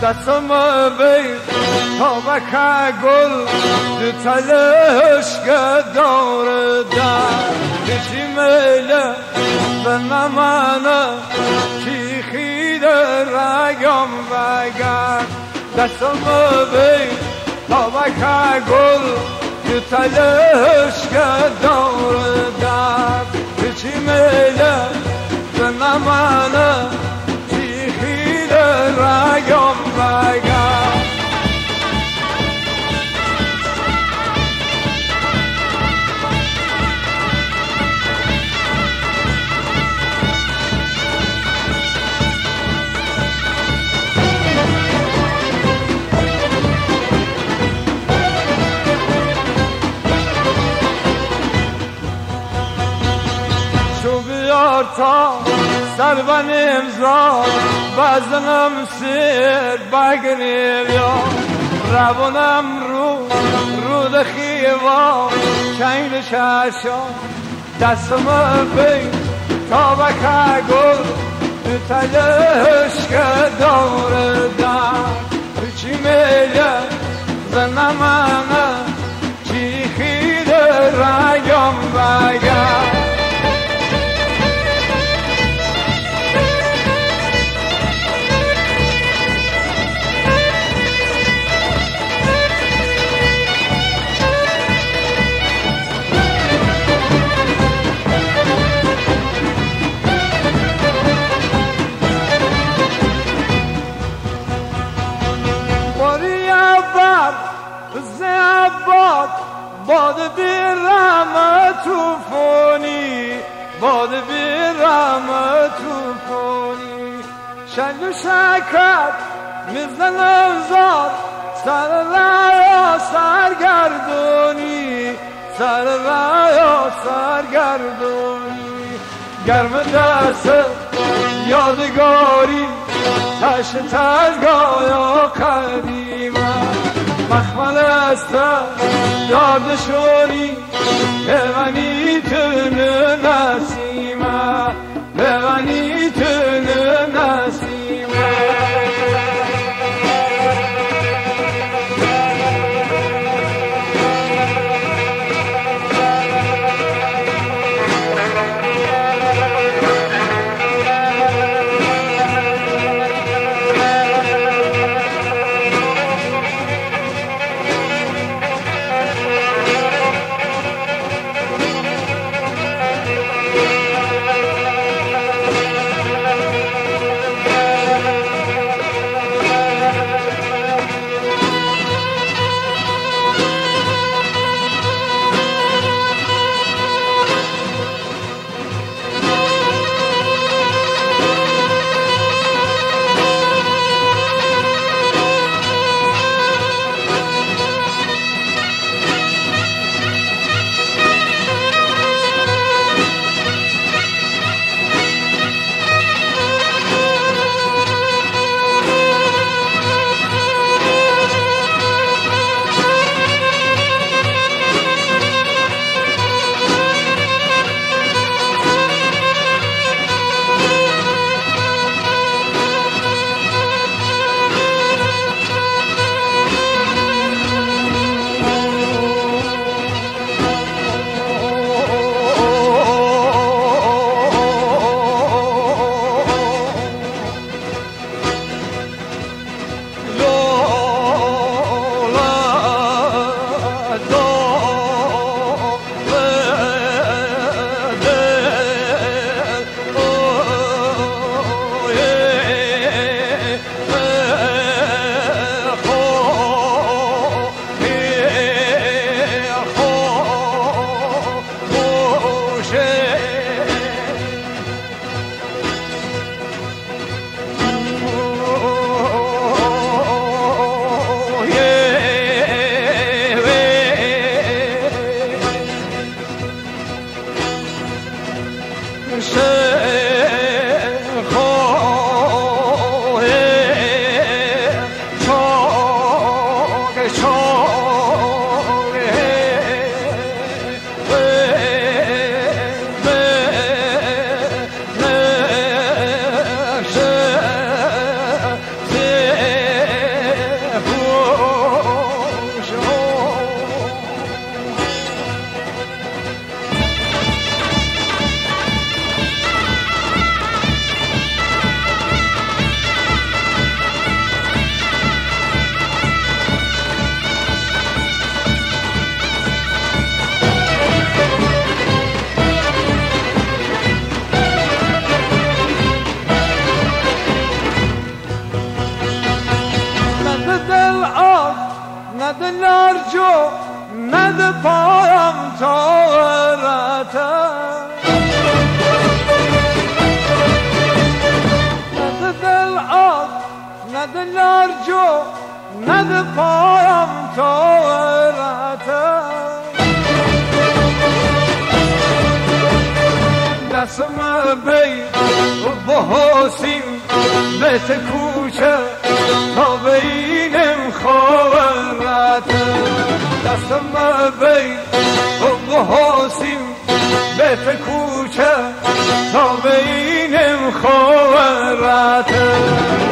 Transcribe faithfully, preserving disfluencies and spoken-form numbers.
دستم بیر تا بکه گل دو تلش که داره در کچی میله به نمانه چی خیده رگم بگر دستم بیر تا بکه گل دو تلش که داره در کچی میله به نمانه چی خیده رگم بگر بیار تا سر بن امضا بزنم سیر بگریم یا روانم رو رود خیوا چین ششا دستم بین تا بکه گل دو تلش که داره در چی میله زنم منه چی خیده رگم بگر باد بیرم توفانی باد بیرم توفانی شنگ و شکر میزنم زاد سر ریا سرگردونی سر ریا سرگردونی گرم دست یادگاری تش تشگاه یا قدیمه مخمل است یادشونی بغنی تنه نسیمه بغنی تنه نسیمه ند لرجو ند پایم تا ورته ند دل آب ند لرجو ند پایم تا ورته دستم بی و بحسین بهت کوچه تا بینم خورته دستم بی و بحسین بهت کوچه تا بینم خورته